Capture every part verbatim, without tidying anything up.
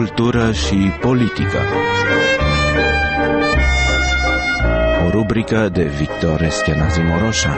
cultură și politică. O rubrică de Victor Eschenazi Moroșan.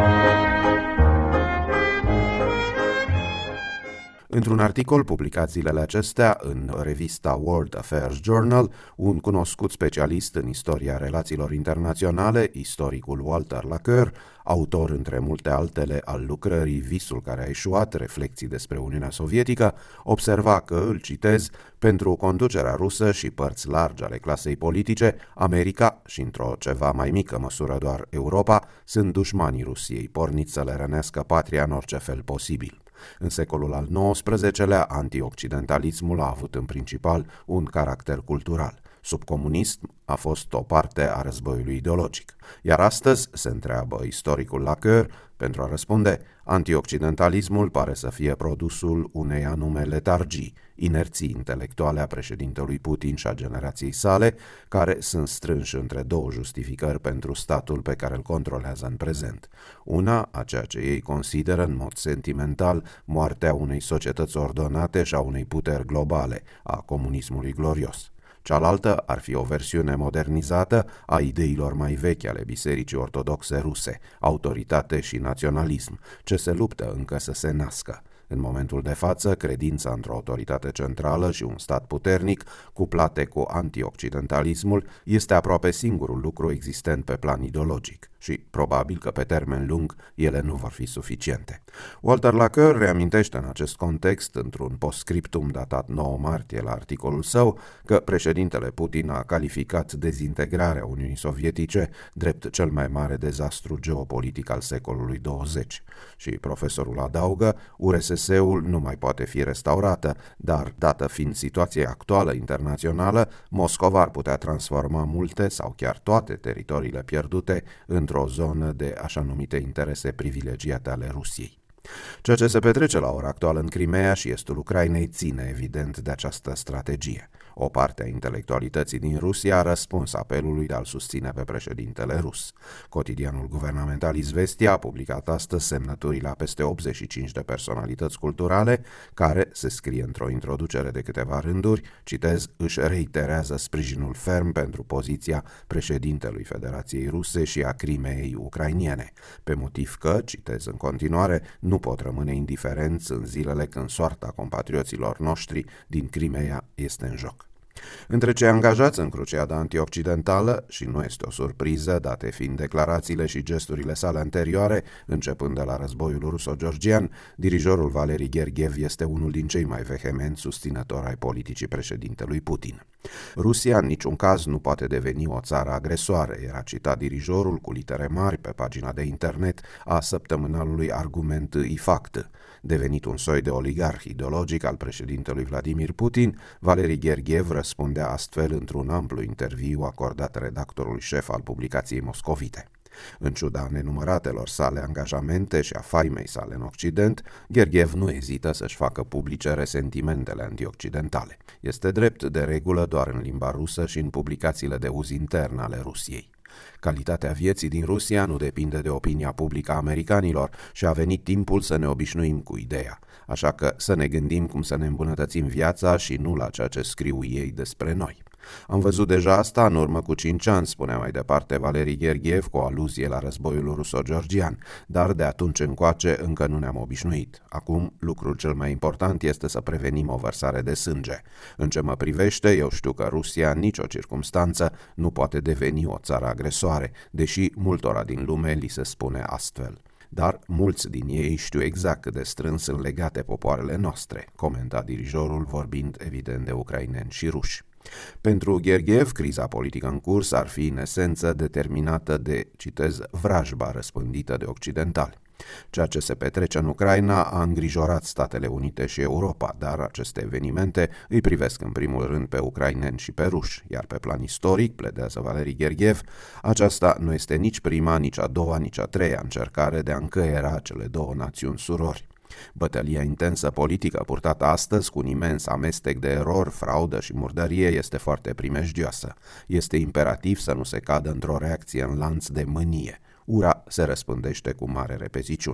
Într-un articol publicat zilele acestea în revista World Affairs Journal, un cunoscut specialist în istoria relațiilor internaționale, istoricul Walter Laqueur, autor între multe altele al lucrării Visul care a eșuat, reflecții despre Uniunea Sovietică, observa că, îl citez, pentru conducerea rusă și părți largi ale clasei politice, America și într-o ceva mai mică măsură doar Europa, sunt dușmanii Rusiei, porniți să le rănească patria în orice fel posibil. În secolul al nouăsprezecelea, antioccidentalismul a avut în principal un caracter cultural. Sub comunism a fost o parte a războiului ideologic. Iar astăzi, se întreabă istoricul Laqueur, pentru a răspunde, antioccidentalismul pare să fie produsul unei anume letargii, inerții intelectuale a președintelui Putin și a generației sale, care sunt strânși între două justificări pentru statul pe care îl controlează în prezent. Una, a ceea ce ei consideră în mod sentimental moartea unei societăți ordonate și a unei puteri globale, a comunismului glorios. Cealaltă ar fi o versiune modernizată a ideilor mai vechi ale Bisericii Ortodoxe ruse, autoritate și naționalism, ce se luptă încă să se nască. În momentul de față, credința într-o autoritate centrală și un stat puternic, cuplate cu antioccidentalismul, este aproape singurul lucru existent pe plan ideologic și probabil că pe termen lung ele nu vor fi suficiente. Walter Laqueur reamintește în acest context, într-un postscriptum datat nouă martie la articolul său, că președintele Putin a calificat dezintegrarea Uniunii Sovietice drept cel mai mare dezastru geopolitic al secolului douăzeci. Și profesorul adaugă, U R S S-ul nu mai poate fi restaurată, dar, dată fiind situația actuală internațională, Moscova ar putea transforma multe sau chiar toate teritoriile pierdute într-o zonă de așa numite interese privilegiate ale Rusiei. Ceea ce se petrece la ora actuală în Crimea și estul Ucrainei ține evident de această strategie. O parte a intelectualității din Rusia a răspuns apelului de a-l susține pe președintele rus. Cotidianul guvernamental Izvestia a publicat astăzi semnăturile a peste optzeci și cinci de personalități culturale care, se scrie într-o introducere de câteva rânduri, citez, își reiterează sprijinul ferm pentru poziția președintelui Federației Ruse și a Crimeei ucrainiene, pe motiv că, citez în continuare, nu pot rămâne indiferenți în zilele când soarta compatrioților noștri din Crimea este în joc. Între cei angajați în cruciada antioccidentală, și nu este o surpriză, date fiind declarațiile și gesturile sale anterioare, începând de la războiul ruso-georgian, dirijorul Valeri Gergiev este unul din cei mai vehemenți susținători ai politicii președintelui Putin. Rusia în niciun caz nu poate deveni o țară agresoare, era citat dirijorul cu litere mari pe pagina de internet a săptămânalului Argument iFact. Devenit un soi de oligarh ideologic al președintelui Vladimir Putin, Valeri Gergiev răspundea astfel într-un amplu interviu acordat redactorului șef al publicației moscovite. În ciuda nenumăratelor sale angajamente și a faimei sale în Occident, Gergiev nu ezită să-și facă publice resentimentele antioccidentale. Este drept de regulă doar în limba rusă și în publicațiile de uz intern ale Rusiei. Calitatea vieții din Rusia nu depinde de opinia publică a americanilor și a venit timpul să ne obișnuim cu ideea, așa că să ne gândim cum să ne îmbunătățim viața și nu la ceea ce scriu ei despre noi. Am văzut deja asta în urmă cu cinci ani, spunea mai departe Valeri Gergiev cu o aluzie la războiul ruso-georgian, dar de atunci încoace încă nu ne-am obișnuit. Acum, lucrul cel mai important este să prevenim o vărsare de sânge. În ce mă privește, eu știu că Rusia în nicio circumstanță nu poate deveni o țară agresoare, deși multora din lume li se spune astfel. Dar mulți din ei știu exact cât de strâns sunt legate popoarele noastre, comenta dirijorul vorbind evident de ucraineni și ruși. Pentru Gergiev, criza politică în curs ar fi în esență determinată de, citez, vrajba răspândită de occidentali. Ceea ce se petrece în Ucraina a îngrijorat Statele Unite și Europa, dar aceste evenimente îi privesc în primul rând pe ucraineni și pe ruși, iar pe plan istoric, pledează Valeri Gergiev, aceasta nu este nici prima, nici a doua, nici a treia încercare de a încăiera cele două națiuni surori. Bătălia intensă politică purtată astăzi cu un imens amestec de erori, fraudă și murdărie este foarte primejdioasă. Este imperativ să nu se cadă într-o reacție în lanț de mânie. Ura se răspândește cu mare repeziciune.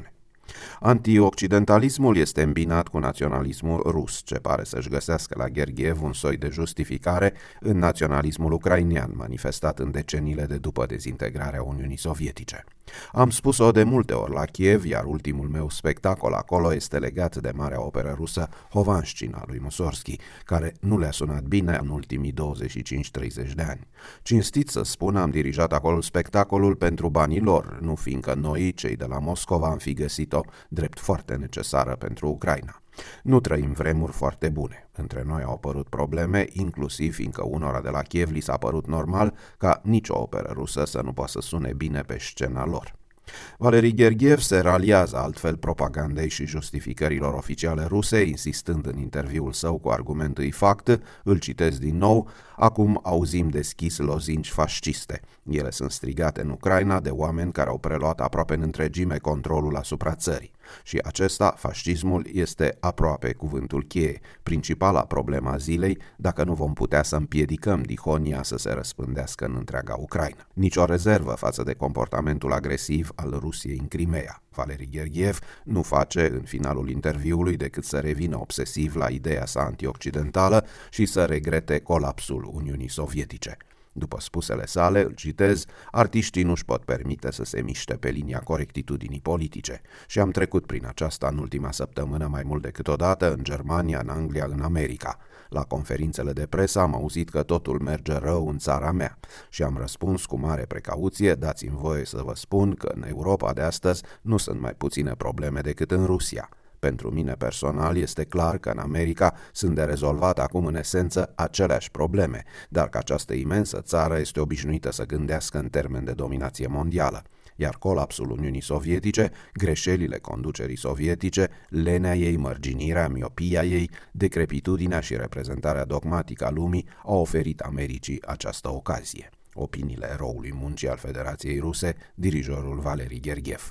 Antioccidentalismul este îmbinat cu naționalismul rus, ce pare să-și găsească la Gergiev un soi de justificare în naționalismul ucrainean, manifestat în deceniile de după dezintegrarea Uniunii Sovietice. Am spus-o de multe ori la Kiev, iar ultimul meu spectacol acolo este legat de marea operă rusă Hovanshchina a lui Mussorgsky, care nu le-a sunat bine în ultimii douăzeci și cinci treizeci de ani. Cinstit să spun, am dirijat acolo spectacolul pentru banii lor, nu fiindcă noi, cei de la Moscova, am fi găsit-o drept foarte necesară pentru Ucraina. Nu trăim vremuri foarte bune. Între noi au apărut probleme, inclusiv fiindcă unora de la Kiev li s-a părut normal ca nicio operă rusă să nu poată să sune bine pe scena lor. Valeri Gergiev se raliază altfel propagandei și justificărilor oficiale ruse, insistând în interviul său cu argumentul fact, îl citez din nou, acum auzim deschis lozinci fasciste. Ele sunt strigate în Ucraina de oameni care au preluat aproape în întregime controlul asupra țării. Și acesta, fascismul, este aproape cuvântul cheie, principala problema zilei, dacă nu vom putea să împiedicăm dihonia să se răspândească în întreaga Ucraina. Nici o rezervă față de comportamentul agresiv al Rusiei în Crimea. Valeri Gergiev nu face, în finalul interviului, decât să revină obsesiv la ideea sa antioccidentală și să regrete colapsul Uniunii Sovietice. După spusele sale, îl citez, artiștii nu-și pot permite să se miște pe linia corectitudinii politice și am trecut prin aceasta în ultima săptămână mai mult decât odată în Germania, în Anglia, în America. La conferințele de presă am auzit că totul merge rău în țara mea și am răspuns cu mare precauție, dați-mi voie să vă spun că în Europa de astăzi nu sunt mai puține probleme decât în Rusia. Pentru mine personal este clar că în America sunt de rezolvat acum în esență aceleași probleme, dar că această imensă țară este obișnuită să gândească în termeni de dominație mondială. Iar colapsul Uniunii Sovietice, greșelile conducerii sovietice, lenea ei, mărginirea, miopia ei, decrepitudinea și reprezentarea dogmatică a lumii au oferit Americii această ocazie. Opiniile eroului muncii al Federației Ruse, dirijorul Valeri Gergiev.